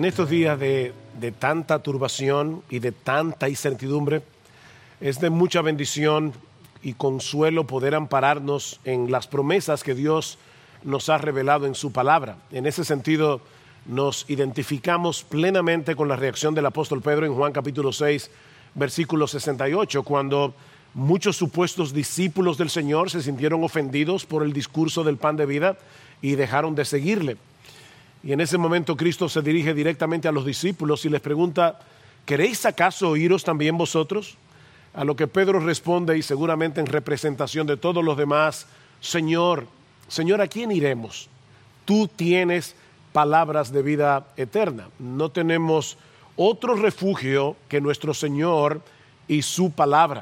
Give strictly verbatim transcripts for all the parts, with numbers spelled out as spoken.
estos días de, de tanta turbación y de tanta incertidumbre, es de mucha bendición y consuelo poder ampararnos en las promesas que Dios nos ha revelado en su palabra. En ese sentido, nos identificamos plenamente con la reacción del apóstol Pedro en Juan capítulo seis, versículo sesenta y ocho, cuando muchos supuestos discípulos del Señor se sintieron ofendidos por el discurso del pan de vida y dejaron de seguirle. Y en ese momento Cristo se dirige directamente a los discípulos y les pregunta: ¿queréis acaso iros también vosotros? A lo que Pedro responde, y seguramente en representación de todos los demás: Señor, Señor, ¿a quién iremos? Tú tienes palabras de vida eterna. No tenemos otro refugio que nuestro Señor y su palabra.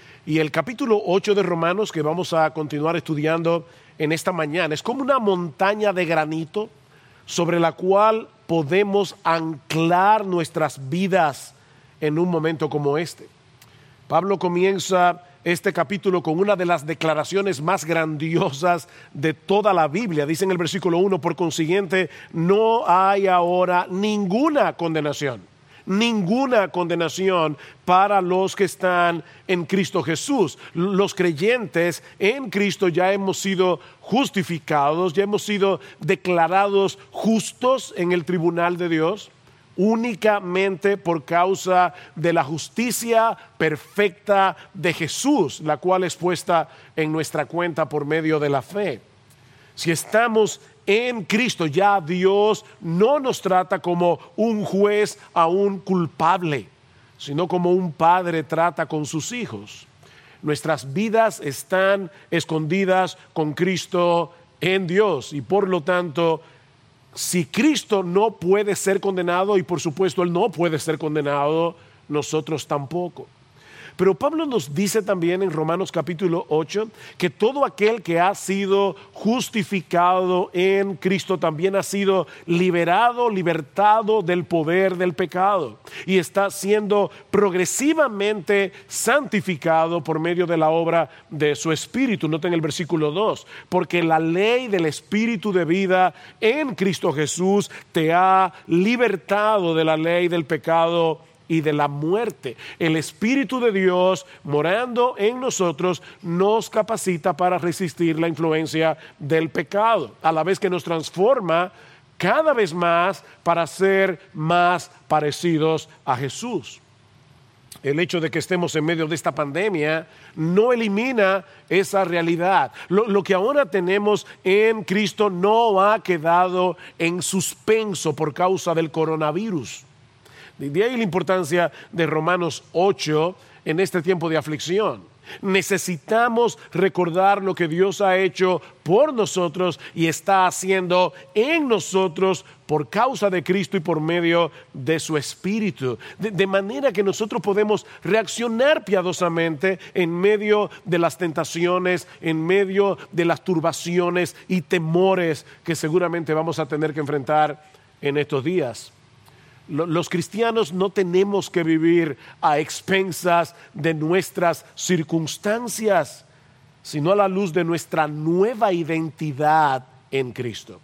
Y el capítulo ocho de Romanos, que vamos a continuar estudiando en esta mañana, es como una montaña de granito sobre la cual podemos anclar nuestras vidas en un momento como este. Pablo comienza este capítulo con una de las declaraciones más grandiosas de toda la Biblia. Dice en el versículo uno: por consiguiente, no hay ahora ninguna condenación. Ninguna condenación para los que están en Cristo Jesús. Los creyentes en Cristo ya hemos sido justificados, ya hemos sido declarados justos en el tribunal de Dios, únicamente por causa de la justicia perfecta de Jesús, la cual es puesta en nuestra cuenta por medio de la fe. Si estamos en Cristo, ya Dios no nos trata como un juez a un culpable, sino como un padre trata con sus hijos. Nuestras vidas están escondidas con Cristo en Dios, y por lo tanto, si Cristo no puede ser condenado, y por supuesto Él no puede ser condenado, nosotros tampoco. Pero Pablo nos dice también en Romanos capítulo ocho que todo aquel que ha sido justificado en Cristo también ha sido liberado, libertado del poder del pecado, y está siendo progresivamente santificado por medio de la obra de su Espíritu. Noten el versículo dos: porque la ley del Espíritu de vida en Cristo Jesús te ha libertado de la ley del pecado y de la muerte. El Espíritu de Dios morando en nosotros nos capacita para resistir la influencia del pecado, a la vez que nos transforma cada vez más para ser más parecidos a Jesús. El hecho de que estemos en medio de esta pandemia no elimina esa realidad. Lo, lo que ahora tenemos en Cristo no ha quedado en suspenso por causa del coronavirus. De ahí la importancia de Romanos ocho en este tiempo de aflicción. Necesitamos recordar lo que Dios ha hecho por nosotros y está haciendo en nosotros por causa de Cristo y por medio de su Espíritu. De, de manera que nosotros podemos reaccionar piadosamente en medio de las tentaciones, en medio de las turbaciones y temores que seguramente vamos a tener que enfrentar en estos días. Los cristianos no tenemos que vivir a expensas de nuestras circunstancias, sino a la luz de nuestra nueva identidad en Cristo.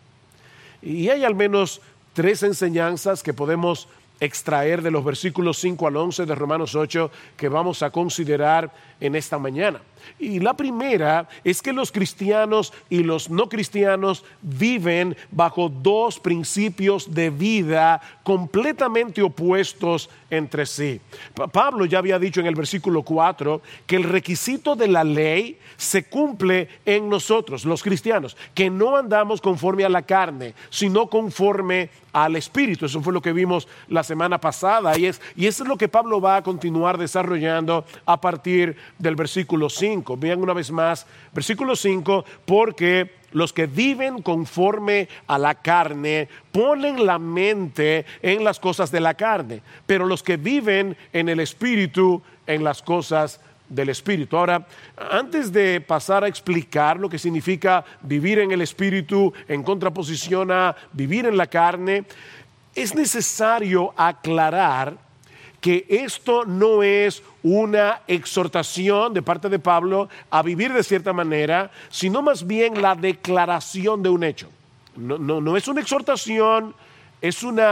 Y hay al menos tres enseñanzas que podemos extraer de los versículos cinco al once de Romanos ocho que vamos a considerar en esta mañana. Y la primera es que los cristianos y los no cristianos viven bajo dos principios de vida completamente opuestos entre sí. Pablo ya había dicho en el versículo cuatro que el requisito de la ley se cumple en nosotros, los cristianos, que no andamos conforme a la carne, sino conforme al Espíritu. Eso fue lo que vimos la semana pasada, y, es, y eso es lo que Pablo va a continuar desarrollando a partir del versículo cinco. Vean una vez más, versículo cinco: porque los que viven conforme a la carne ponen la mente en las cosas de la carne, pero los que viven en el Espíritu, en las cosas del Espíritu. Ahora, antes de pasar a explicar lo que significa vivir en el Espíritu en contraposición a vivir en la carne, es necesario aclarar que esto no es una exhortación de parte de Pablo a vivir de cierta manera, sino más bien la declaración de un hecho. No, no, no es una exhortación, es una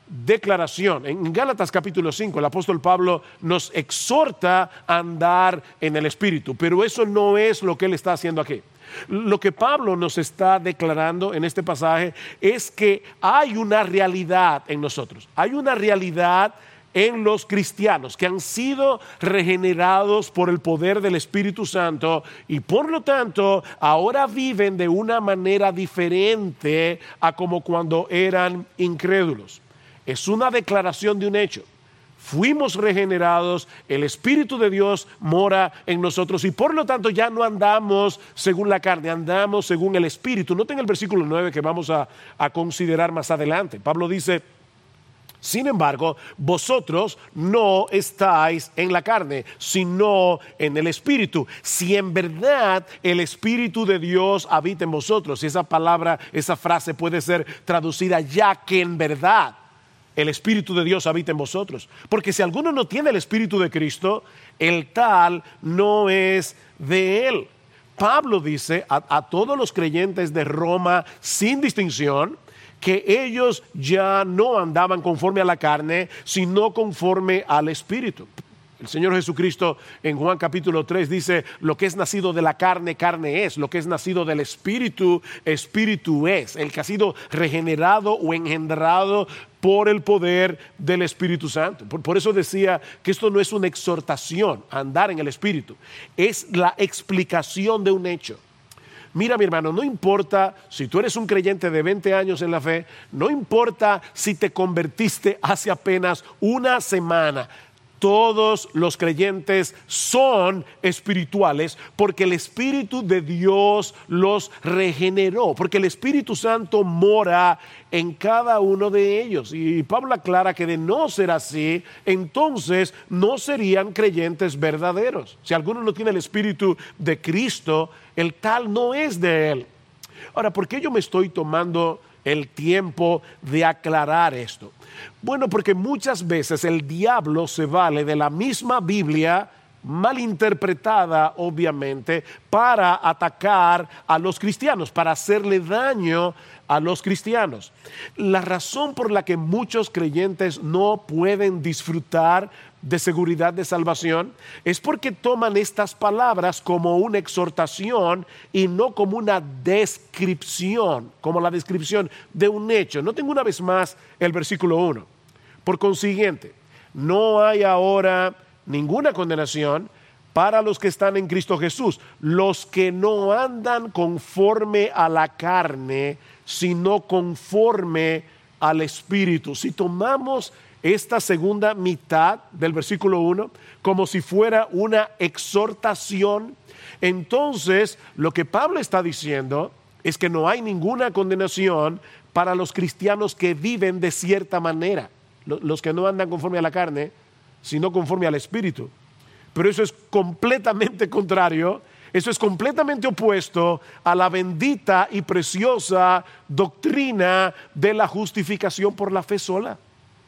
declaración. En Gálatas capítulo cinco, el apóstol Pablo nos exhorta a andar en el Espíritu, pero eso no es lo que él está haciendo aquí. Lo que Pablo nos está declarando en este pasaje es que hay una realidad en nosotros, hay una realidad en los cristianos que han sido regenerados por el poder del Espíritu Santo y por lo tanto ahora viven de una manera diferente a como cuando eran incrédulos. Es una declaración de un hecho. Fuimos regenerados, el Espíritu de Dios mora en nosotros y por lo tanto ya no andamos según la carne, andamos según el Espíritu. Noten el versículo nueve que vamos a, a considerar más adelante. Pablo dice: sin embargo, vosotros no estáis en la carne, sino en el Espíritu. Si en verdad el Espíritu de Dios habita en vosotros, y esa palabra, esa frase puede ser traducida ya que en verdad el Espíritu de Dios habita en vosotros. Porque si alguno no tiene el Espíritu de Cristo, el tal no es de él. Pablo dice a, a todos los creyentes de Roma sin distinción que ellos ya no andaban conforme a la carne, sino conforme al Espíritu. El Señor Jesucristo en Juan capítulo tres dice: lo que es nacido de la carne, carne es; lo que es nacido del Espíritu, Espíritu es. El que ha sido regenerado o engendrado por el poder del Espíritu Santo. Por, por eso decía que esto no es una exhortación a andar en el Espíritu, es la explicación de un hecho. Mira, mi hermano, no importa si tú eres un creyente de veinte años en la fe, no importa si te convertiste hace apenas una semana. Todos los creyentes son espirituales porque el Espíritu de Dios los regeneró, porque el Espíritu Santo mora en cada uno de ellos. Y Pablo aclara que de no ser así, entonces no serían creyentes verdaderos. Si alguno no tiene el Espíritu de Cristo, el tal no es de él. Ahora, ¿por qué yo me estoy tomando el tiempo de aclarar esto? Bueno, porque muchas veces el diablo se vale de la misma Biblia, malinterpretada obviamente, para atacar a los cristianos, para hacerle daño a los cristianos. La razón por la que muchos creyentes no pueden disfrutar de seguridad de salvación es porque toman estas palabras como una exhortación y no como una descripción, como la descripción de un hecho. Noten una vez más el versículo uno. Por consiguiente, no hay ahora ninguna condenación para los que están en Cristo Jesús, los que no andan conforme a la carne, sino conforme al Espíritu. Si tomamos esta segunda mitad del versículo uno como si fuera una exhortación, entonces lo que Pablo está diciendo es que no hay ninguna condenación para los cristianos que viven de cierta manera, los que no andan conforme a la carne, sino conforme al Espíritu. Pero eso es completamente contrario, eso es completamente opuesto a la bendita y preciosa doctrina de la justificación por la fe sola.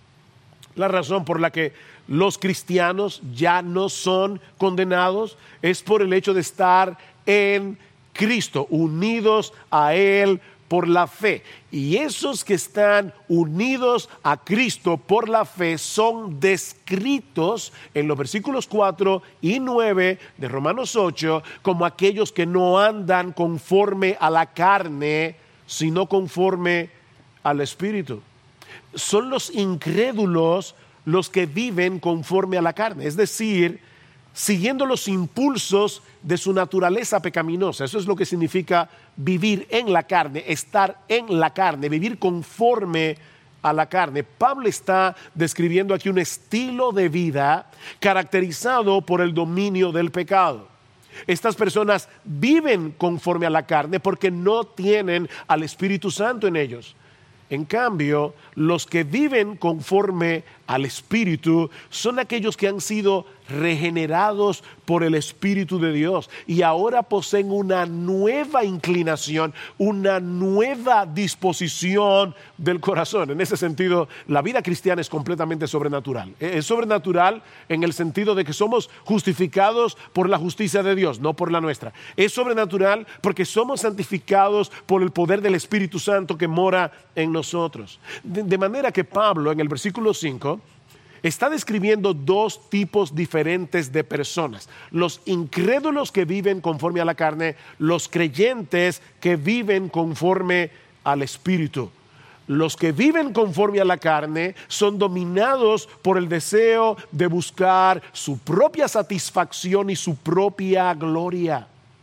La razón por la que los cristianos ya no son condenados es por el hecho de estar en Cristo, unidos a Él por la fe. Y esos que están unidos a Cristo por la fe son descritos en los versículos cuatro y nueve de Romanos ocho como aquellos que no andan conforme a la carne, sino conforme al Espíritu. Son los incrédulos los que viven conforme a la carne, es decir, siguiendo los impulsos de su naturaleza pecaminosa. Eso es lo que significa vivir en la carne, estar en la carne, vivir conforme a la carne. Pablo está describiendo aquí un estilo de vida caracterizado por el dominio del pecado. Estas personas viven conforme a la carne porque no tienen al Espíritu Santo en ellos. En cambio, los que viven conforme al Espíritu son aquellos que han sido regenerados por el Espíritu de Dios y ahora poseen una nueva inclinación, una nueva disposición del corazón. En ese sentido, la vida cristiana es completamente sobrenatural. Es sobrenatural en el sentido de que somos justificados por la justicia de Dios, no por la nuestra. Es sobrenatural porque somos santificados por el poder del Espíritu Santo que mora en nosotros. De, de manera que Pablo, en el versículo cinco, está describiendo dos tipos diferentes de personas: los incrédulos que viven conforme a la carne, los creyentes que viven conforme al Espíritu. Los que viven conforme a la carne son dominados por el deseo de buscar su propia satisfacción y su propia gloria.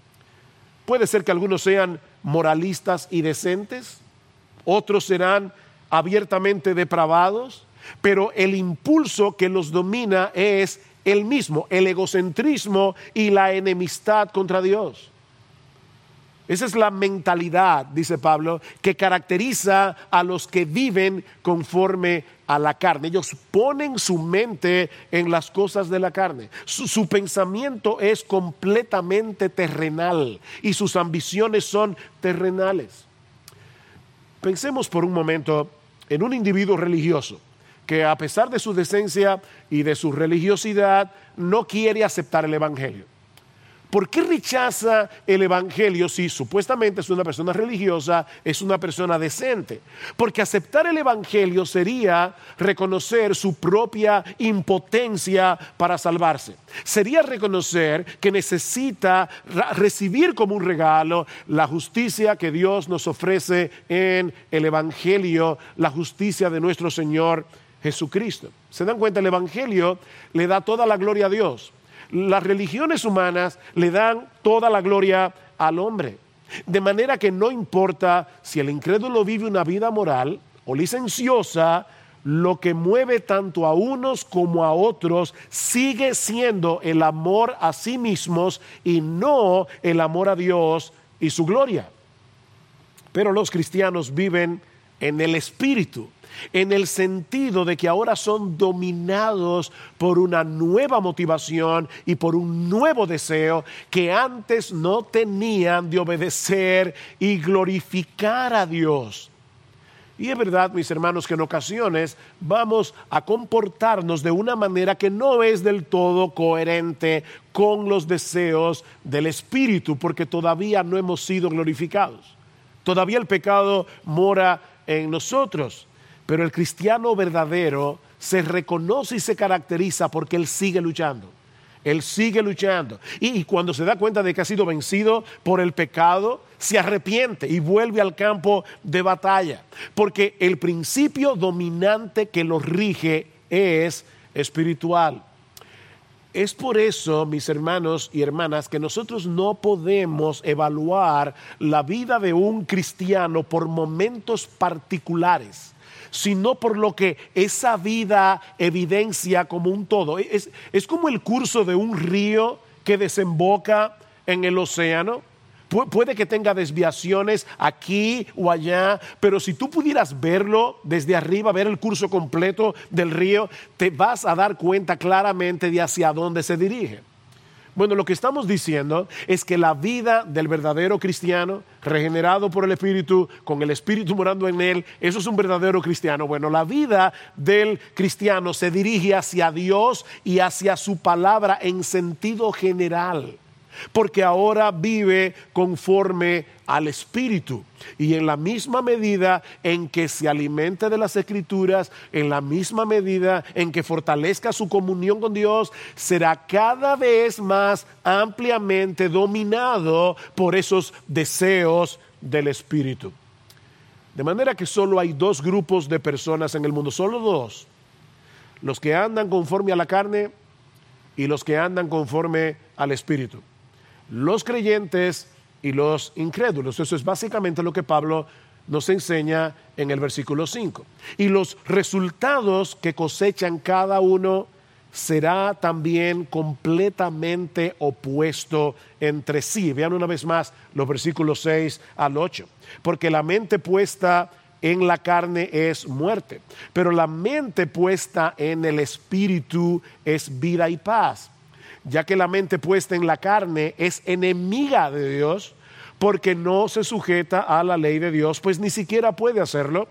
Puede ser que algunos sean moralistas y decentes, otros serán abiertamente depravados, pero el impulso que los domina es el mismo, el egocentrismo y la enemistad contra Dios. Esa es la mentalidad, dice Pablo, que caracteriza a los que viven conforme a la carne. Ellos ponen su mente en las cosas de la carne. Su, su pensamiento es completamente terrenal y sus ambiciones son terrenales. Pensemos por un momento en un individuo religioso que, a pesar de su decencia y de su religiosidad, no quiere aceptar el Evangelio. ¿Por qué rechaza el Evangelio si supuestamente es una persona religiosa, es una persona decente? Porque aceptar el Evangelio sería reconocer su propia impotencia para salvarse. Sería reconocer que necesita recibir como un regalo la justicia que Dios nos ofrece en el Evangelio, la justicia de nuestro Señor Jesucristo. ¿Se dan cuenta? El Evangelio le da toda la gloria a Dios. Las religiones humanas le dan toda la gloria al hombre. De manera que no importa si el incrédulo vive una vida moral o licenciosa, lo que mueve tanto a unos como a otros sigue siendo el amor a sí mismos y no el amor a Dios y su gloria. Pero los cristianos viven en el Espíritu, en el sentido de que ahora son dominados por una nueva motivación y por un nuevo deseo que antes no tenían de obedecer y glorificar a Dios. Y es verdad, mis hermanos, que en ocasiones vamos a comportarnos de una manera que no es del todo coherente con los deseos del Espíritu, porque todavía no hemos sido glorificados. Todavía el pecado mora en nosotros. Pero el cristiano verdadero se reconoce y se caracteriza porque él sigue luchando. Él sigue luchando. Y, y cuando se da cuenta de que ha sido vencido por el pecado, se arrepiente y vuelve al campo de batalla. Porque el principio dominante que lo rige es espiritual. Es por eso, mis hermanos y hermanas, que nosotros no podemos evaluar la vida de un cristiano por momentos particulares, sino por lo que esa vida evidencia como un todo. Es, es como el curso de un río que desemboca en el océano. Pu- puede que tenga desviaciones aquí o allá, pero si tú pudieras verlo desde arriba, ver el curso completo del río, te vas a dar cuenta claramente de hacia dónde se dirige. Bueno, lo que estamos diciendo es que la vida del verdadero cristiano, regenerado por el Espíritu, con el Espíritu morando en él, eso es un verdadero cristiano. Bueno, la vida del cristiano se dirige hacia Dios y hacia su palabra en sentido general, porque ahora vive conforme al Espíritu. Y en la misma medida en que se alimente de las Escrituras, en la misma medida en que fortalezca su comunión con Dios, será cada vez más ampliamente dominado por esos deseos del Espíritu. De manera que solo hay dos grupos de personas en el mundo, solo dos: los que andan conforme a la carne y los que andan conforme al Espíritu. Los creyentes y los incrédulos. Eso es básicamente lo que Pablo nos enseña en el versículo cinco. Y los resultados que cosechan cada uno será también completamente opuesto entre sí. Vean una vez más los versículos seis al ocho. Porque la mente puesta en la carne es muerte, pero la mente puesta en el Espíritu es vida y paz. ya que la mente puesta en la carne es enemiga de Dios, porque no se sujeta a la ley de Dios, pues ni siquiera puede hacerlo.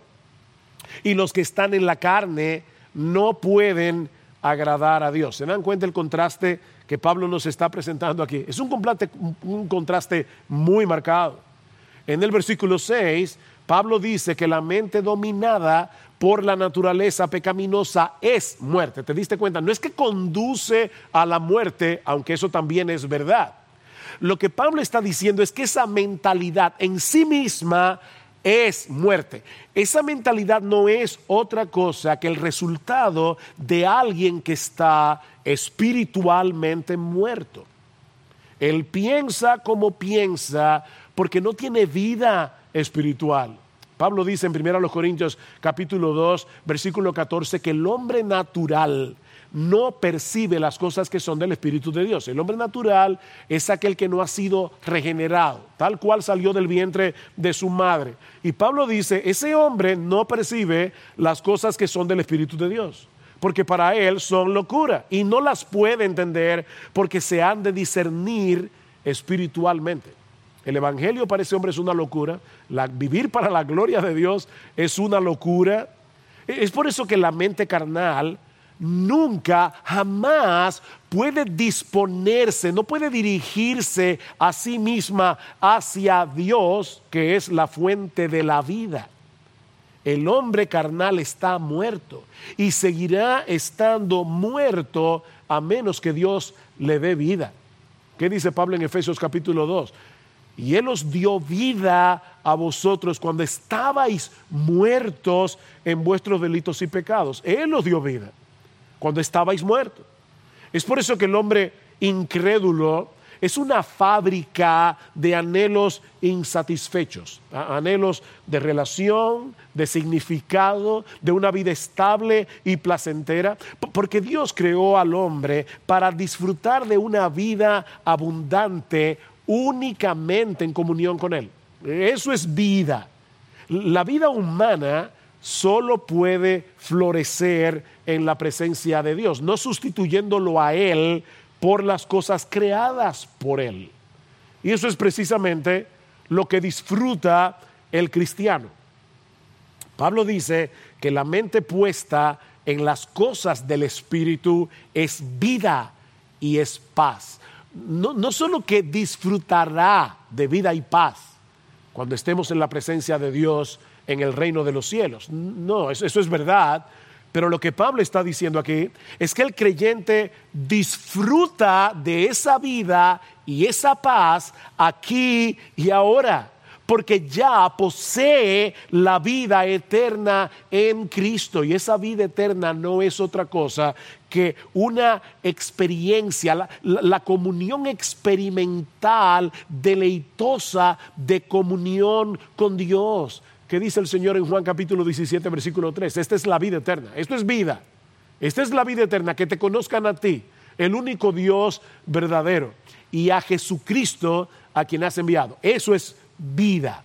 Y los que están en la carne no pueden agradar a Dios. ¿Se dan cuenta el contraste que Pablo nos está presentando aquí? Es un contraste, un contraste muy marcado. En el versículo seis, Pablo dice que la mente dominada por la naturaleza pecaminosa es muerte. ¿Te diste cuenta? No es que conduce a la muerte, aunque eso también es verdad. Lo que Pablo está diciendo es que esa mentalidad en sí misma es muerte. Esa mentalidad no es otra cosa que el resultado de alguien que está espiritualmente muerto. Él piensa como piensa porque no tiene vida espiritual. Pablo dice en primera Corintios capítulo dos, versículo catorce, que el hombre natural no percibe las cosas que son del Espíritu de Dios. El hombre natural es aquel que no ha sido regenerado, tal cual salió del vientre de su madre. Y Pablo dice, ese hombre no percibe las cosas que son del Espíritu de Dios, porque para él son locura y no las puede entender porque se han de discernir espiritualmente. El evangelio para ese hombre es una locura. La, vivir para la gloria de Dios es una locura. Es por eso que la mente carnal nunca, jamás puede disponerse, no puede dirigirse a sí misma hacia Dios, que es la fuente de la vida. El hombre carnal está muerto y seguirá estando muerto a menos que Dios le dé vida. ¿Qué dice Pablo en Efesios capítulo dos? Y Él os dio vida a vosotros cuando estabais muertos en vuestros delitos y pecados. Él os dio vida cuando estabais muertos. Es por eso que el hombre incrédulo es una fábrica de anhelos insatisfechos, anhelos de relación, de significado, de una vida estable y placentera, porque Dios creó al hombre para disfrutar de una vida abundante únicamente en comunión con Él. Eso es vida. La vida humana solo puede florecer en la presencia de Dios, no sustituyéndolo a Él por las cosas creadas por Él. Y eso es precisamente lo que disfruta el cristiano. Pablo dice que la mente puesta en las cosas del Espíritu es vida y es paz. No, no solo que disfrutará de vida y paz cuando estemos en la presencia de Dios en el reino de los cielos. No, eso, eso es verdad. Pero lo que Pablo está diciendo aquí es que el creyente disfruta de esa vida y esa paz aquí y ahora, porque ya posee la vida eterna en Cristo. Y esa vida eterna no es otra cosa que una experiencia, la, la, la comunión experimental, deleitosa de comunión con Dios. ¿Qué dice el Señor en Juan capítulo diecisiete, versículo tres? Esta es la vida eterna, esto es vida. Esta es la vida eterna, que te conozcan a ti, el único Dios verdadero, y a Jesucristo a quien has enviado. Eso es vida.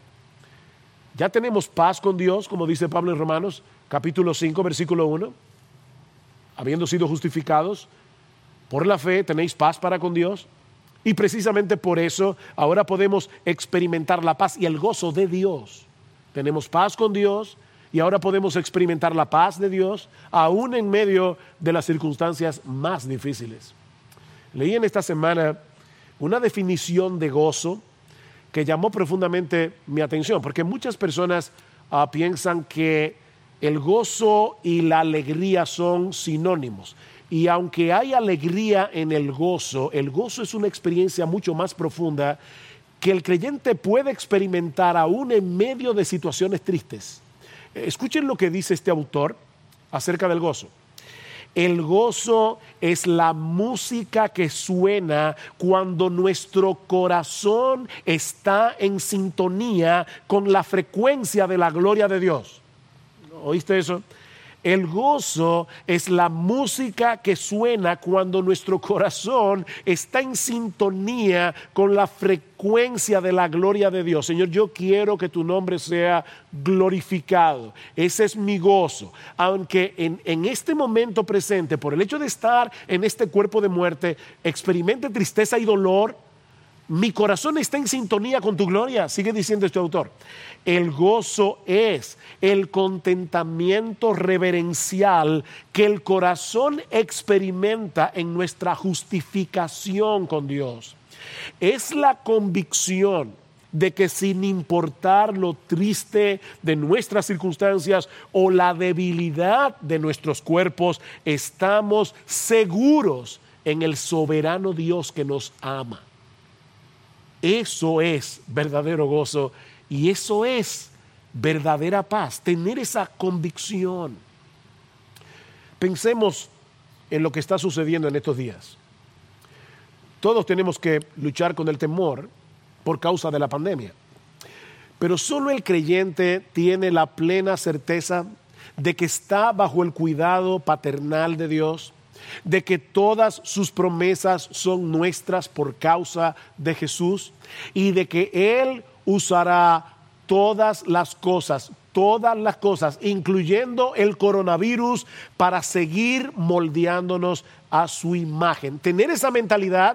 Ya tenemos paz con Dios, como dice Pablo en Romanos capítulo cinco, versículo uno. Habiendo sido justificados por la fe, tenéis paz para con Dios. Y precisamente por eso ahora podemos experimentar la paz y el gozo de Dios. Tenemos paz con Dios y ahora podemos experimentar la paz de Dios aún en medio de las circunstancias más difíciles. Leí en esta semana una definición de gozo que llamó profundamente mi atención, porque muchas personas uh, piensan que el gozo y la alegría son sinónimos. Y aunque hay alegría en el gozo, el gozo es una experiencia mucho más profunda que el creyente puede experimentar aún en medio de situaciones tristes. Escuchen lo que dice este autor acerca del gozo. El gozo es la música que suena cuando nuestro corazón está en sintonía con la frecuencia de la gloria de Dios. ¿Oíste eso? El gozo es la música que suena cuando nuestro corazón está en sintonía con la frecuencia de la gloria de Dios. Señor, yo quiero que tu nombre sea glorificado. Ese es mi gozo. Aunque en, en este momento presente, por el hecho de estar en este cuerpo de muerte, experimente tristeza y dolor, mi corazón está en sintonía con tu gloria, sigue diciendo este autor. El gozo es el contentamiento reverencial que el corazón experimenta en nuestra justificación con Dios. Es la convicción de que sin importar lo triste de nuestras circunstancias o la debilidad de nuestros cuerpos, estamos seguros en el soberano Dios que nos ama. Eso es verdadero gozo y eso es verdadera paz, tener esa convicción. Pensemos en lo que está sucediendo en estos días. Todos tenemos que luchar con el temor por causa de la pandemia, pero solo el creyente tiene la plena certeza de que está bajo el cuidado paternal de Dios, de que todas sus promesas son nuestras por causa de Jesús y de que Él usará todas las cosas, todas las cosas, incluyendo el coronavirus, para seguir moldeándonos a su imagen. Tener esa mentalidad,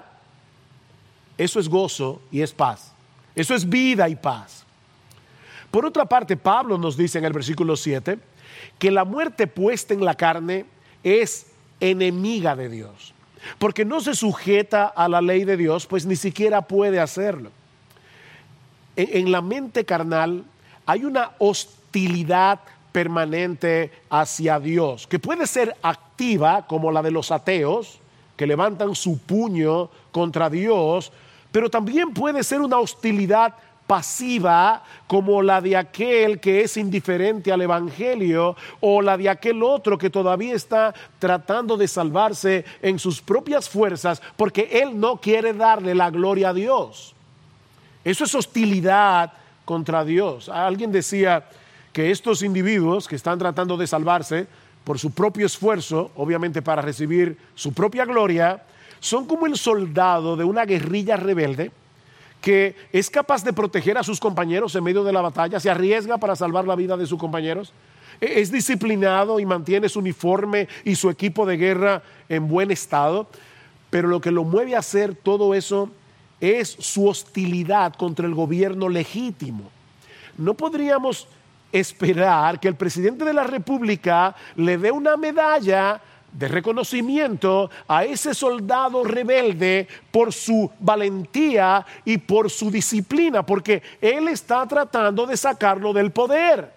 eso es gozo y es paz. Eso es vida y paz. Por otra parte, Pablo nos dice en el versículo siete que la muerte puesta en la carne es enemiga de Dios, porque no se sujeta a la ley de Dios, pues ni siquiera puede hacerlo. En, en la mente carnal hay una hostilidad permanente hacia Dios, que puede ser activa como la de los ateos, que levantan su puño contra Dios, pero también puede ser una hostilidad pasiva como la de aquel que es indiferente al evangelio o la de aquel otro que todavía está tratando de salvarse en sus propias fuerzas porque él no quiere darle la gloria a Dios. Eso es hostilidad contra Dios. Alguien decía que estos individuos que están tratando de salvarse por su propio esfuerzo, obviamente para recibir su propia gloria, son como el soldado de una guerrilla rebelde que es capaz de proteger a sus compañeros en medio de la batalla, se arriesga para salvar la vida de sus compañeros, es disciplinado y mantiene su uniforme y su equipo de guerra en buen estado, pero lo que lo mueve a hacer todo eso es su hostilidad contra el gobierno legítimo. No podríamos esperar que el presidente de la República le dé una medalla de reconocimiento a ese soldado rebelde por su valentía y por su disciplina, porque él está tratando de sacarlo del poder.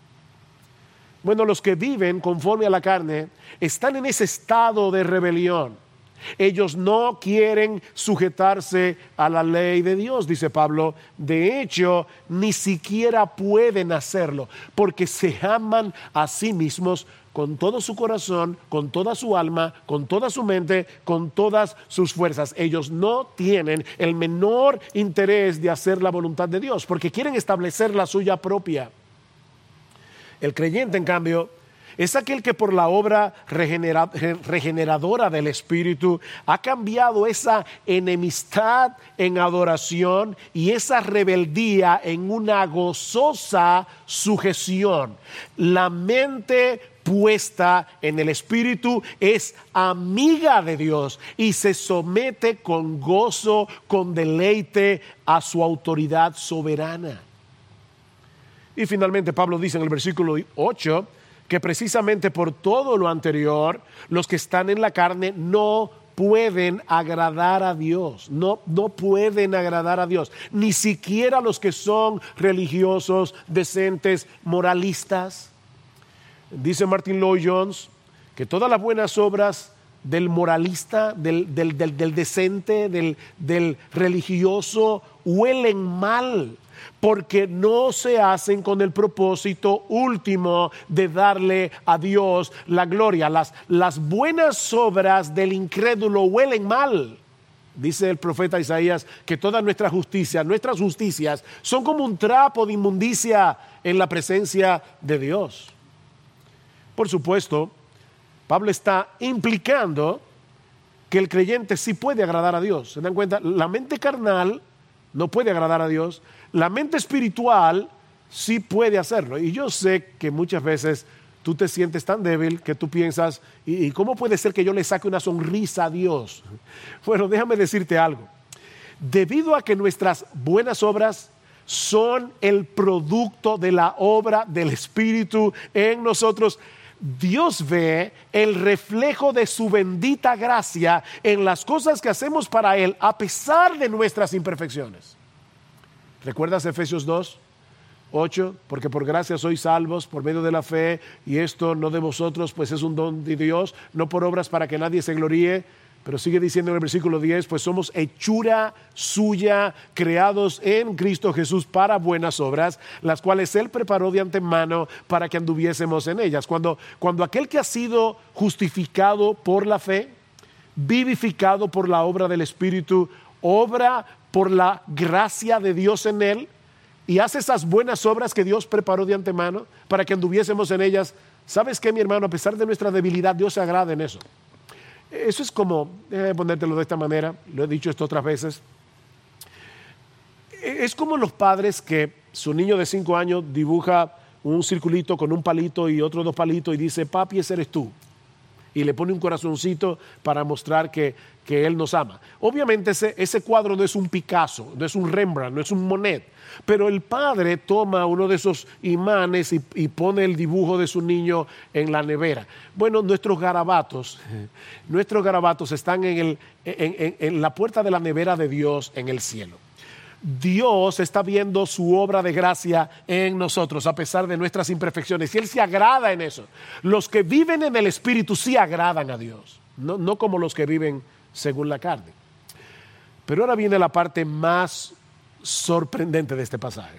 Bueno, los que viven conforme a la carne están en ese estado de rebelión. Ellos no quieren sujetarse a la ley de Dios, dice Pablo. De hecho, ni siquiera pueden hacerlo, porque se aman a sí mismos con todo su corazón, con toda su alma, con toda su mente, con todas sus fuerzas. Ellos no tienen el menor interés de hacer la voluntad de Dios, porque quieren establecer la suya propia. El creyente, en cambio, es aquel que por la obra regenera, regeneradora del Espíritu ha cambiado esa enemistad en adoración y esa rebeldía en una gozosa sujeción. La mente puesta en el Espíritu es amiga de Dios y se somete con gozo, con deleite a su autoridad soberana. Y finalmente Pablo dice en el versículo ocho que precisamente por todo lo anterior, los que están en la carne no pueden agradar a Dios, no, no pueden agradar a Dios, ni siquiera los que son religiosos, decentes, moralistas. Dice Martin Lloyd-Jones que todas las buenas obras del moralista, del, del, del, del decente, del, del religioso, huelen mal, porque no se hacen con el propósito último de darle a Dios la gloria. Las, las buenas obras del incrédulo huelen mal. Dice el profeta Isaías que toda nuestra justicia, nuestras justicias son como un trapo de inmundicia en la presencia de Dios. Por supuesto, Pablo está implicando que el creyente sí puede agradar a Dios. ¿Se dan cuenta? La mente carnal no puede agradar a Dios. La mente espiritual sí puede hacerlo. Y yo sé que muchas veces tú te sientes tan débil que tú piensas, ¿y cómo puede ser que yo le saque una sonrisa a Dios? Bueno, déjame decirte algo. Debido a que nuestras buenas obras son el producto de la obra del Espíritu en nosotros, Dios ve el reflejo de su bendita gracia en las cosas que hacemos para Él a pesar de nuestras imperfecciones. ¿Recuerdas Efesios dos, ocho? Porque por gracia sois salvos por medio de la fe, y esto no de vosotros, pues es un don de Dios, no por obras para que nadie se gloríe. Pero sigue diciendo en el versículo diez, pues somos hechura suya, creados en Cristo Jesús para buenas obras, las cuales Él preparó de antemano para que anduviésemos en ellas. Cuando, cuando aquel que ha sido justificado por la fe, vivificado por la obra del Espíritu, obra por la gracia de Dios en Él, y hace esas buenas obras que Dios preparó de antemano para que anduviésemos en ellas, ¿sabes qué, mi hermano? A pesar de nuestra debilidad, Dios se agrada en eso. Eso es como, déjame ponértelo de esta manera, lo he dicho esto otras veces, es como los padres que su niño de cinco años dibuja un circulito con un palito y otros dos palitos y dice, papi, ese eres tú. Y le pone un corazoncito para mostrar que, que él nos ama. Obviamente ese, ese cuadro no es un Picasso, no es un Rembrandt, no es un Monet, pero el padre toma uno de esos imanes y, y pone el dibujo de su niño en la nevera. Bueno, nuestros garabatos, nuestros garabatos están en, el, en, en, en la puerta de la nevera de Dios en el cielo. Dios está viendo su obra de gracia en nosotros a pesar de nuestras imperfecciones y Él se agrada en eso. Los que viven en el Espíritu sí agradan a Dios, no, no como los que viven según la carne. Pero ahora viene la parte más sorprendente de este pasaje.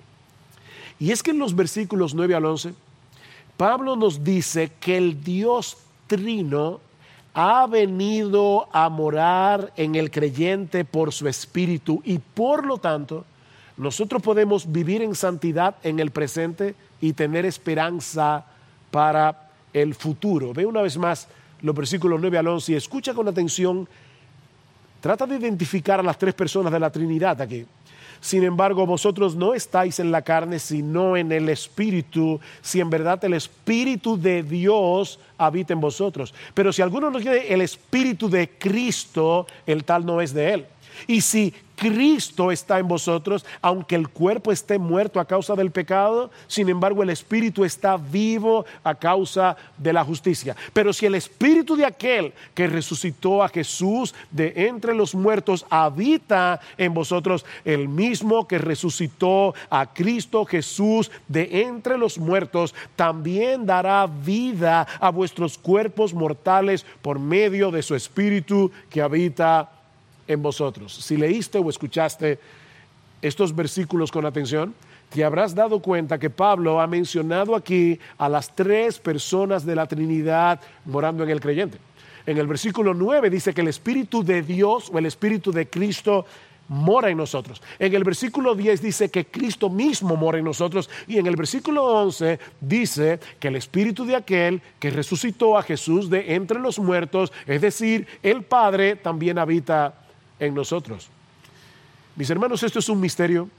Y es que en los versículos nueve al once, Pablo nos dice que el Dios trino ha venido a morar en el creyente por su Espíritu y por lo tanto nosotros podemos vivir en santidad en el presente y tener esperanza para el futuro. Ve una vez más los versículos nueve al once y escucha con atención. Trata de identificar a las tres personas de la Trinidad aquí. Sin embargo, vosotros no estáis en la carne, sino en el Espíritu, si en verdad el Espíritu de Dios habita en vosotros. Pero si alguno no tiene el Espíritu de Cristo, el tal no es de Él. Y si Cristo está en vosotros, aunque el cuerpo esté muerto a causa del pecado, sin embargo el Espíritu está vivo a causa de la justicia. Pero si el Espíritu de aquel que resucitó a Jesús de entre los muertos habita en vosotros, el mismo que resucitó a Cristo Jesús de entre los muertos, también dará vida a vuestros cuerpos mortales por medio de su Espíritu que habita en vosotros. Si leíste o escuchaste estos versículos con atención, te habrás dado cuenta que Pablo ha mencionado aquí a las tres personas de la Trinidad morando en el creyente. En el versículo nueve dice que el Espíritu de Dios o el Espíritu de Cristo mora en nosotros. En el versículo diez dice que Cristo mismo mora en nosotros, y en el versículo once dice que el Espíritu de aquel que resucitó a Jesús de entre los muertos, es decir, el Padre, también habita en nosotros. Mis hermanos, esto es un misterio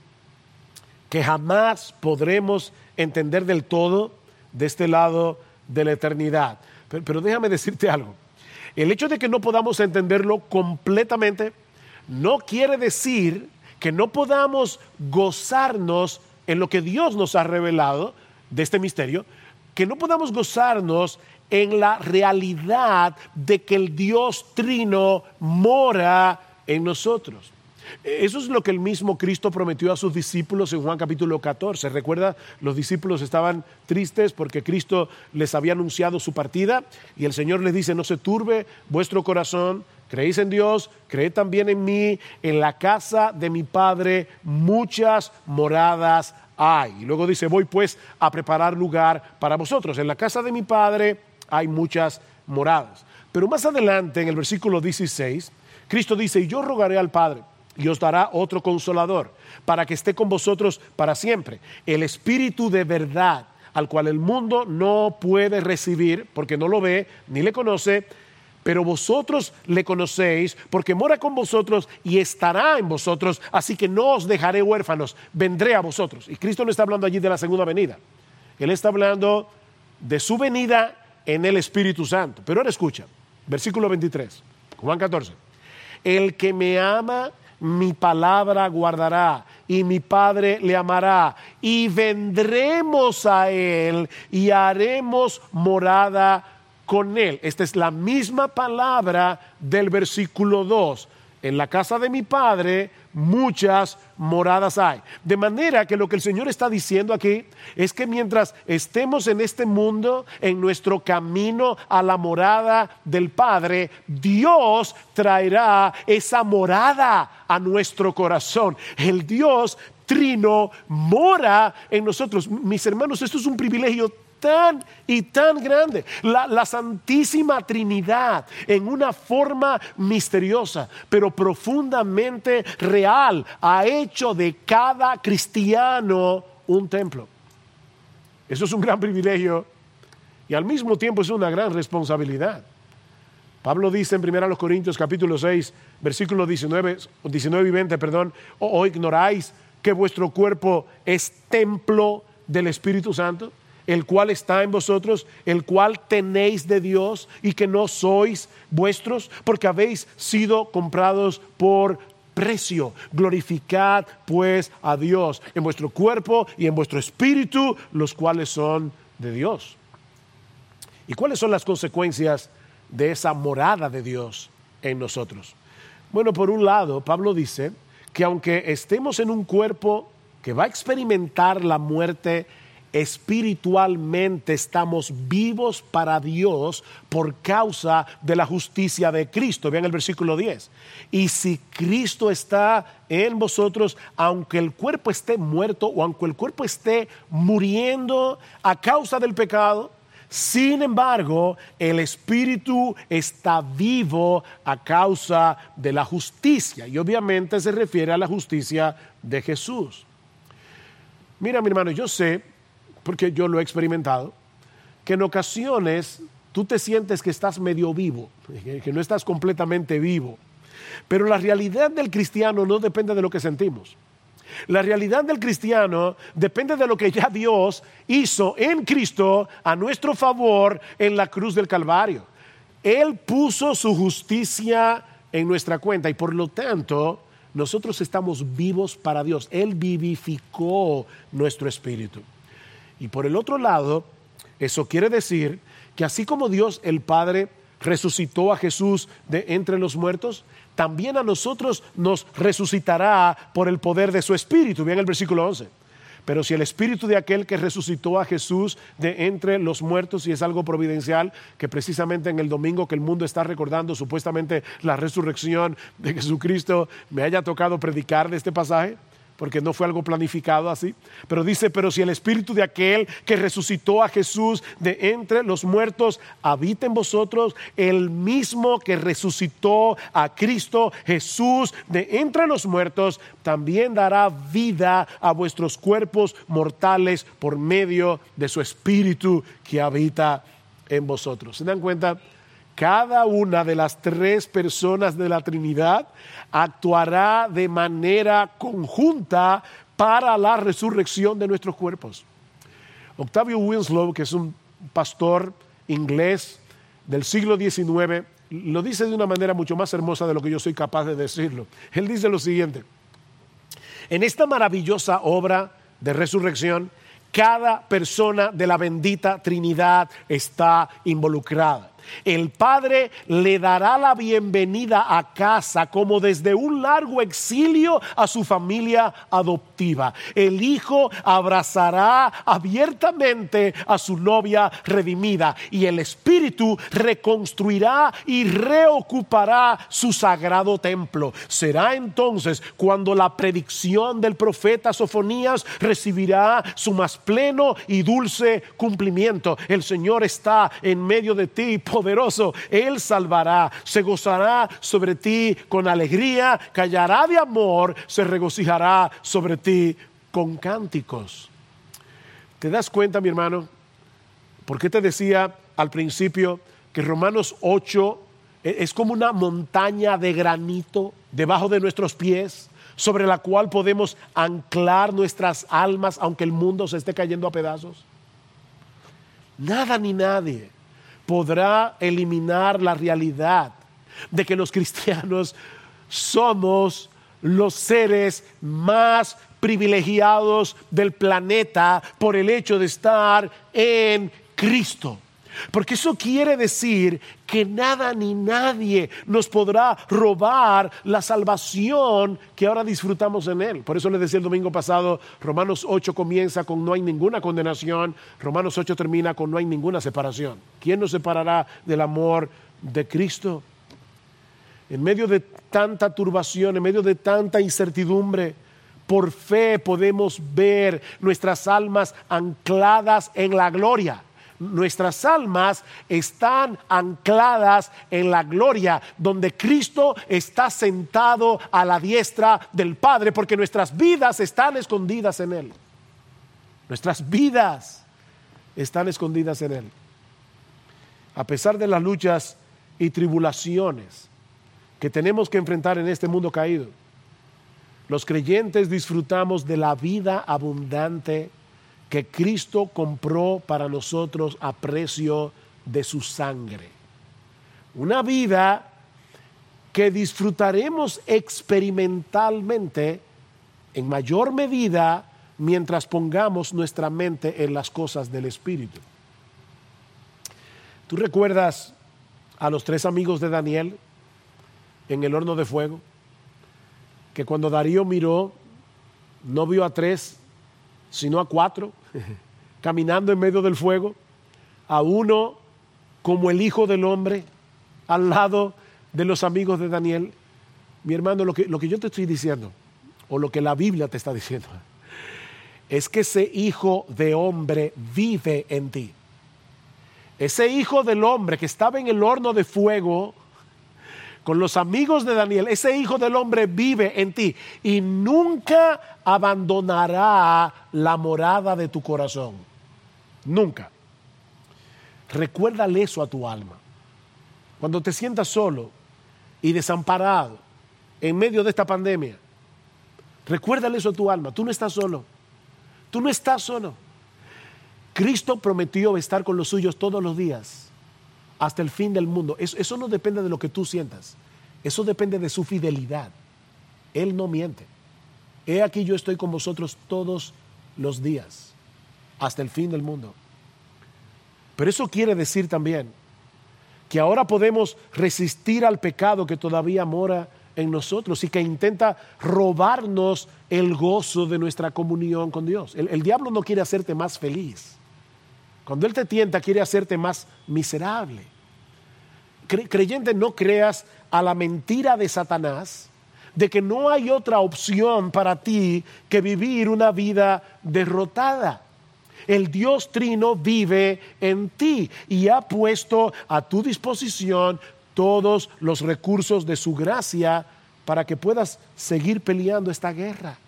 que jamás podremos entender del todo de este lado de la eternidad. Pero, pero déjame decirte algo. El hecho de que no podamos entenderlo completamente no quiere decir que no podamos gozarnos en lo que Dios nos ha revelado de este misterio, que no podamos gozarnos en la realidad de que el Dios trino mora en nosotros. Eso es lo que el mismo Cristo prometió a sus discípulos en Juan capítulo catorce. Recuerda, los discípulos estaban tristes porque Cristo les había anunciado su partida y el Señor les dice: no se turbe vuestro corazón, creéis en Dios, creed también en mí, en la casa de mi Padre muchas moradas hay. Y luego dice: voy pues a preparar lugar para vosotros. En la casa de mi Padre hay muchas moradas. Pero más adelante, en el versículo dieciséis, Cristo dice: y yo rogaré al Padre, y os dará otro consolador, para que esté con vosotros para siempre, el Espíritu de verdad, al cual el mundo no puede recibir, porque no lo ve ni le conoce, pero vosotros le conocéis, porque mora con vosotros y estará en vosotros, así que no os dejaré huérfanos, vendré a vosotros. Y Cristo no está hablando allí de la segunda venida, Él está hablando de su venida en el Espíritu Santo. Pero ahora escucha, versículo veintitrés, Juan catorce. El que me ama, mi palabra guardará, y mi Padre le amará, y vendremos a él y haremos morada con él. Esta es la misma palabra del versículo dos. En la casa de mi Padre muchas moradas hay. De manera que lo que el Señor está diciendo aquí es que mientras estemos en este mundo, en nuestro camino a la morada del Padre, Dios traerá esa morada a nuestro corazón. El Dios Trino mora en nosotros. Mis hermanos, esto es un privilegio tan y tan grande. La, la Santísima Trinidad en una forma misteriosa, pero profundamente real, ha hecho de cada cristiano un templo. Eso es un gran privilegio y al mismo tiempo es una gran responsabilidad. Pablo dice en primera Corintios capítulo seis, versículos diecinueve, diecinueve y veinte, perdón, o, o ignoráis que vuestro cuerpo es templo del Espíritu Santo, el cual está en vosotros, el cual tenéis de Dios, y que no sois vuestros, porque habéis sido comprados por precio. Glorificad pues a Dios en vuestro cuerpo y en vuestro espíritu, los cuales son de Dios. ¿Y cuáles son las consecuencias de esa morada de Dios en nosotros? Bueno, por un lado, Pablo dice que aunque estemos en un cuerpo que va a experimentar la muerte, espiritualmente estamos vivos para Dios por causa de la justicia de Cristo. Vean el versículo diez. Y si Cristo está en vosotros, aunque el cuerpo esté muerto o aunque el cuerpo esté muriendo a causa del pecado, sin embargo, el espíritu está vivo a causa de la justicia. Y obviamente se refiere a la justicia de Jesús. Mira, mi hermano, yo sé, porque yo lo he experimentado, que en ocasiones tú te sientes que estás medio vivo, que no estás completamente vivo. Pero la realidad del cristiano no depende de lo que sentimos. La realidad del cristiano depende de lo que ya Dios hizo en Cristo a nuestro favor en la cruz del Calvario. Él puso su justicia en nuestra cuenta y por lo tanto nosotros estamos vivos para Dios. Él vivificó nuestro espíritu. Y por el otro lado, eso quiere decir que así como Dios el Padre resucitó a Jesús de entre los muertos, también a nosotros nos resucitará por el poder de su Espíritu. Vean el versículo once. Pero si el Espíritu de aquel que resucitó a Jesús de entre los muertos, y es algo providencial, que precisamente en el domingo que el mundo está recordando supuestamente la resurrección de Jesucristo, me haya tocado predicar de este pasaje, porque no fue algo planificado así, pero dice, pero si el Espíritu de aquel que resucitó a Jesús de entre los muertos habita en vosotros, el mismo que resucitó a Cristo Jesús de entre los muertos, también dará vida a vuestros cuerpos mortales por medio de su Espíritu que habita en vosotros. ¿Se dan cuenta? Cada una de las tres personas de la Trinidad actuará de manera conjunta para la resurrección de nuestros cuerpos. Octavio Winslow, que es un pastor inglés del siglo diecinueve, lo dice de una manera mucho más hermosa de lo que yo soy capaz de decirlo. Él dice lo siguiente: en esta maravillosa obra de resurrección, cada persona de la bendita Trinidad está involucrada. El Padre le dará la bienvenida a casa como desde un largo exilio a su familia adoptiva. El Hijo abrazará abiertamente a su novia redimida y el Espíritu reconstruirá y reocupará su sagrado templo. Será entonces cuando la predicción del profeta Sofonías recibirá su más pleno y dulce cumplimiento. El Señor está en medio de ti, poderoso. Él salvará, se gozará sobre ti con alegría, callará de amor, se regocijará sobre ti con cánticos. ¿Te das cuenta, mi hermano? ¿Por qué te decía al principio que Romanos ocho es como una montaña de granito debajo de nuestros pies, sobre la cual podemos anclar nuestras almas aunque el mundo se esté cayendo a pedazos? Nada ni nadie podrá eliminar la realidad de que los cristianos somos los seres más privilegiados del planeta por el hecho de estar en Cristo. Porque eso quiere decir que nada ni nadie nos podrá robar la salvación que ahora disfrutamos en Él. Por eso les decía el domingo pasado, Romanos ocho comienza con no hay ninguna condenación, Romanos ocho termina con no hay ninguna separación. ¿Quién nos separará del amor de Cristo? En medio de tanta turbación, en medio de tanta incertidumbre, por fe podemos ver nuestras almas ancladas en la gloria. Nuestras almas están ancladas en la gloria, donde Cristo está sentado a la diestra del Padre, porque nuestras vidas están escondidas en Él. Nuestras vidas están escondidas en Él. A pesar de las luchas y tribulaciones que tenemos que enfrentar en este mundo caído, los creyentes disfrutamos de la vida abundante que Cristo compró para nosotros a precio de su sangre. Una vida que disfrutaremos experimentalmente en mayor medida mientras pongamos nuestra mente en las cosas del Espíritu. ¿Tú recuerdas a los tres amigos de Daniel en el horno de fuego? Que cuando Darío miró, no vio a tres, sino a cuatro, caminando en medio del fuego, a uno como el Hijo del Hombre, al lado de los amigos de Daniel. Mi hermano, lo que, lo que yo te estoy diciendo, o lo que la Biblia te está diciendo, es que ese Hijo de Hombre vive en ti. Ese Hijo del Hombre que estaba en el horno de fuego con los amigos de Daniel, ese Hijo del Hombre vive en ti y nunca abandonará la morada de tu corazón. Nunca. Recuérdale eso a tu alma. Cuando te sientas solo y desamparado en medio de esta pandemia, recuérdale eso a tu alma. Tú no estás solo. Tú no estás solo. Cristo prometió estar con los suyos todos los días hasta el fin del mundo. Eso, eso no depende de lo que tú sientas. Eso depende de su fidelidad. Él no miente. He aquí yo estoy con vosotros todos los días hasta el fin del mundo. Pero eso quiere decir también que ahora podemos resistir al pecado que todavía mora en nosotros y que intenta robarnos el gozo de nuestra comunión con Dios. El, el diablo no quiere hacerte más feliz. Cuando él te tienta, quiere hacerte más miserable. Cre- creyente, no creas a la mentira de Satanás de que no hay otra opción para ti que vivir una vida derrotada. El Dios Trino vive en ti y ha puesto a tu disposición todos los recursos de su gracia para que puedas seguir peleando esta guerra.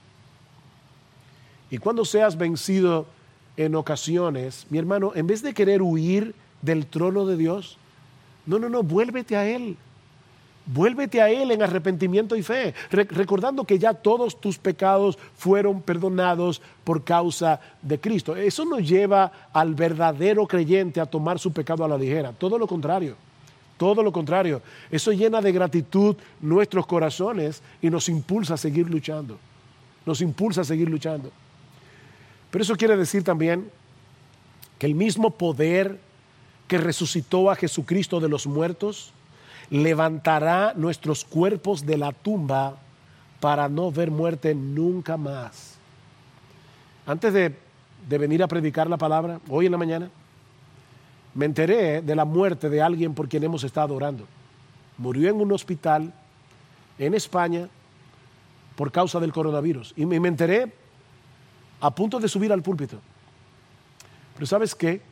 Y cuando seas vencido en ocasiones, mi hermano, en vez de querer huir del trono de Dios, no, no, no, vuélvete a Él. Vuélvete a Él en arrepentimiento y fe, re- recordando que ya todos tus pecados fueron perdonados por causa de Cristo. Eso no lleva al verdadero creyente a tomar su pecado a la ligera, todo lo contrario, todo lo contrario. Eso llena de gratitud nuestros corazones y nos impulsa a seguir luchando, nos impulsa a seguir luchando. Pero eso quiere decir también que el mismo poder que resucitó a Jesucristo de los muertos levantará nuestros cuerpos de la tumba para no ver muerte nunca más. Antes de, de venir a predicar la palabra, hoy en la mañana, me enteré de la muerte de alguien por quien hemos estado orando. Murió en un hospital en España por causa del coronavirus. Y me, me enteré a punto de subir al púlpito. Pero ¿sabes qué?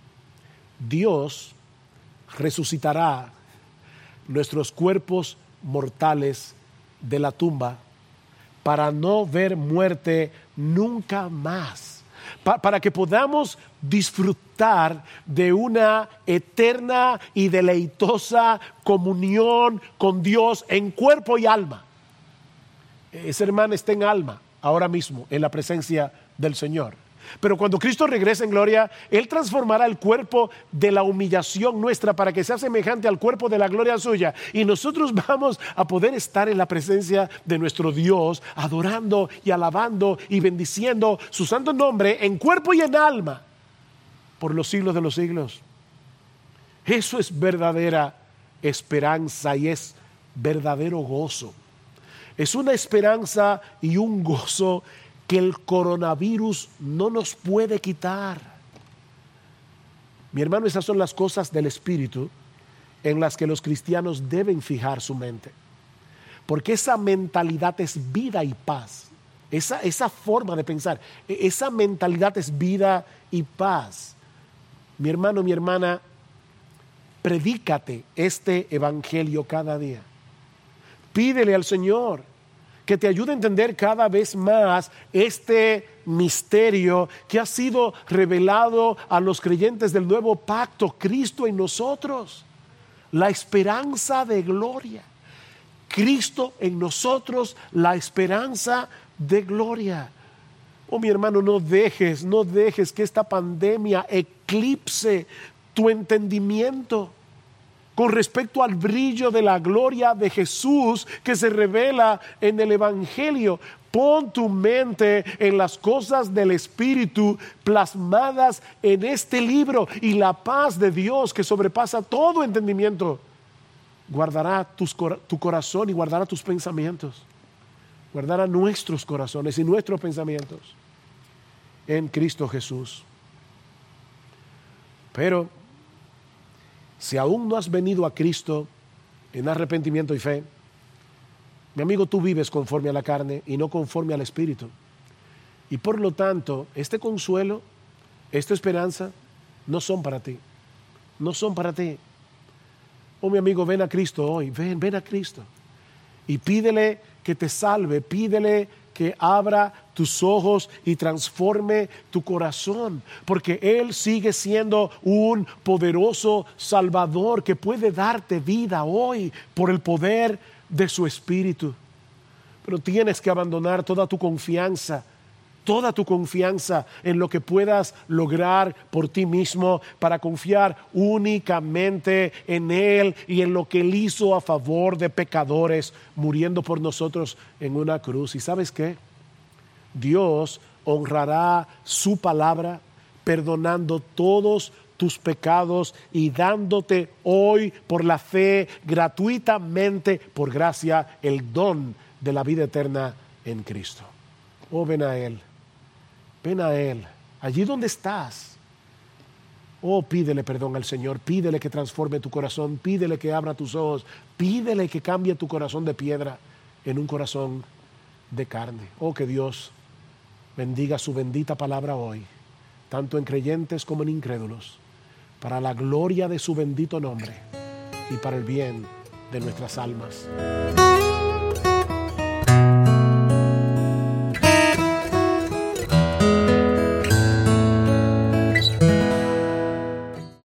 Dios resucitará nuestros cuerpos mortales de la tumba para no ver muerte nunca más. pa- para que podamos disfrutar de una eterna y deleitosa comunión con Dios en cuerpo y alma. Esa hermana está en alma ahora mismo en la presencia del Señor. Pero cuando Cristo regrese en gloria, Él transformará el cuerpo de la humillación nuestra para que sea semejante al cuerpo de la gloria suya. Y nosotros vamos a poder estar en la presencia de nuestro Dios, adorando y alabando y bendiciendo su santo nombre en cuerpo y en alma por los siglos de los siglos. Eso es verdadera esperanza y es verdadero gozo. Es una esperanza y un gozo que el coronavirus no nos puede quitar. Mi hermano, esas son las cosas del Espíritu en las que los cristianos deben fijar su mente. Porque esa mentalidad es vida y paz. Esa, esa forma de pensar, esa mentalidad es vida y paz. Mi hermano, mi hermana, predícate este evangelio cada día. Pídele al Señor que te ayude a entender cada vez más este misterio que ha sido revelado a los creyentes del nuevo pacto, Cristo en nosotros, la esperanza de gloria. Cristo en nosotros, la esperanza de gloria. Oh, mi hermano, no dejes, no dejes que esta pandemia eclipse tu entendimiento con respecto al brillo de la gloria de Jesús que se revela en el Evangelio. Pon tu mente en las cosas del Espíritu plasmadas en este libro, y la paz de Dios que sobrepasa todo entendimiento guardará tus, tu corazón y guardará tus pensamientos. Guardará nuestros corazones y nuestros pensamientos en Cristo Jesús. Pero si aún no has venido a Cristo en arrepentimiento y fe, mi amigo, tú vives conforme a la carne y no conforme al Espíritu. Y por lo tanto, este consuelo, esta esperanza, no son para ti. No son para ti. Oh, mi amigo, ven a Cristo hoy. Ven, ven a Cristo. Y pídele que te salve. Pídele que abra tus ojos y transforme tu corazón, porque Él sigue siendo un poderoso Salvador que puede darte vida hoy por el poder de su Espíritu. Pero tienes que abandonar toda tu confianza, toda tu confianza en lo que puedas lograr por ti mismo, para confiar únicamente en Él y en lo que Él hizo a favor de pecadores, muriendo por nosotros en una cruz. ¿Y sabes qué? Dios honrará su palabra, perdonando todos tus pecados y dándote hoy por la fe gratuitamente, por gracia, el don de la vida eterna en Cristo. Oh, ven a Él. Ven a Él, allí donde estás. Oh, pídele perdón al Señor, pídele que transforme tu corazón, pídele que abra tus ojos, pídele que cambie tu corazón de piedra en un corazón de carne. Oh, que Dios bendiga su bendita palabra hoy, tanto en creyentes como en incrédulos, para la gloria de su bendito nombre y para el bien de nuestras almas.